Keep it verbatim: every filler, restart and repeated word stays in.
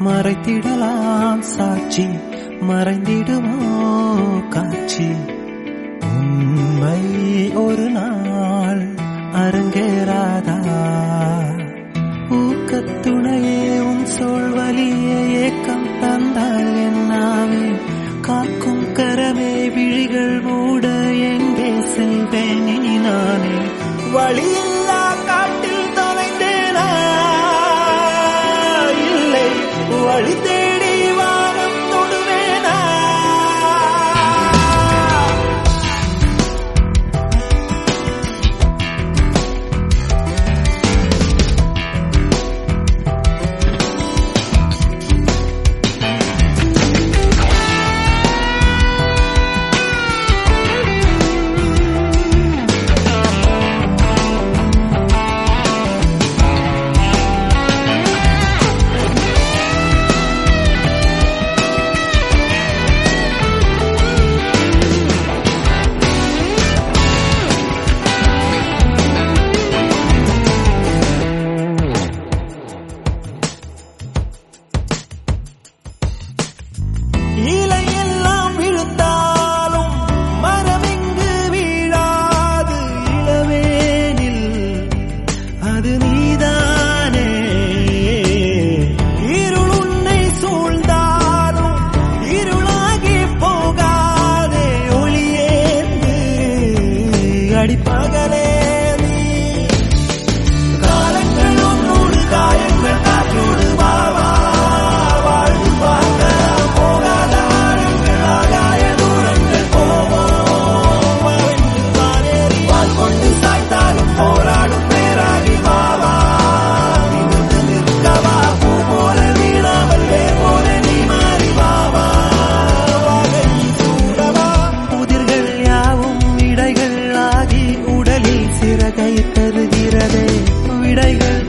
மறைத்திடலாம் சாட்சி, மறைந்திடுமோ காட்சி. உண்மை ஒரு நாள் அரங்கேறாதா? ஊக்கத்துணையே உன் சோழ்வலியே ஏக்கம் தந்தால் என்னாவே? காக்கும் கரமே விழிகள் மூட எங்கே செல்வேன் இனி நானே? வழியில்லா காட்டில் தொலைந்தேனா? இல்லை, வழி தேடி வானம் தொடுவேனா? இலையெல்லாம் விழுந்தாலும் மரமெங்கு வீழாது இளவேனில் அது நீதானே. இருள் உன்னை சூழ்ந்தாலும் இருளாகி போகாதே ஒளியேந்து அடிப்பகலே நீ. காலங்கள் உன்னோடு காயங்கள் காற்றோடு வாவா வாழ்வு பார்க்க போகாத ஆழங்கள் ஆகாய தூரங்கள் போவோம். வாழ்ந்து வானேறி வாழ் கொண்டு சாய்த்தாலும் போராடும் பேராகி வாவா. நிமிர்ந்து நிற்கவா பூ போல வீணாமல் வேர் போல நீ மாறி வாவா. வாகை சூடவா புதிர்கள் யாவும் இடைகள் ஆகி உடலில் சிறகை தருகிறதே. விடைகள்